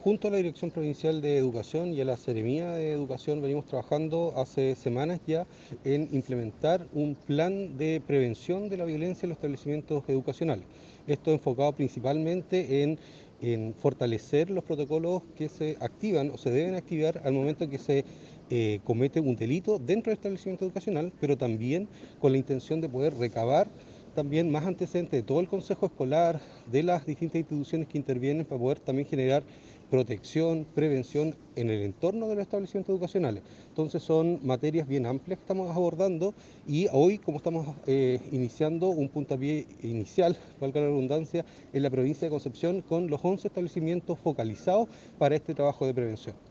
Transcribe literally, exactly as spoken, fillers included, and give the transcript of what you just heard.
junto a la Dirección Provincial de Educación y a la Seremía de Educación venimos trabajando hace semanas ya en implementar un plan de prevención de la violencia en los establecimientos educacionales. Esto enfocado principalmente en, en fortalecer los protocolos que se activan o se deben activar al momento que se eh, comete un delito dentro del establecimiento educacional, pero también con la intención de poder recabar también más antecedentes de todo el consejo escolar, de las distintas instituciones que intervienen para poder también generar protección, prevención en el entorno de los establecimientos educacionales. Entonces son materias bien amplias que estamos abordando y hoy, como estamos eh, iniciando un puntapié inicial, valga la redundancia, en la provincia de Concepción con los once establecimientos focalizados para este trabajo de prevención.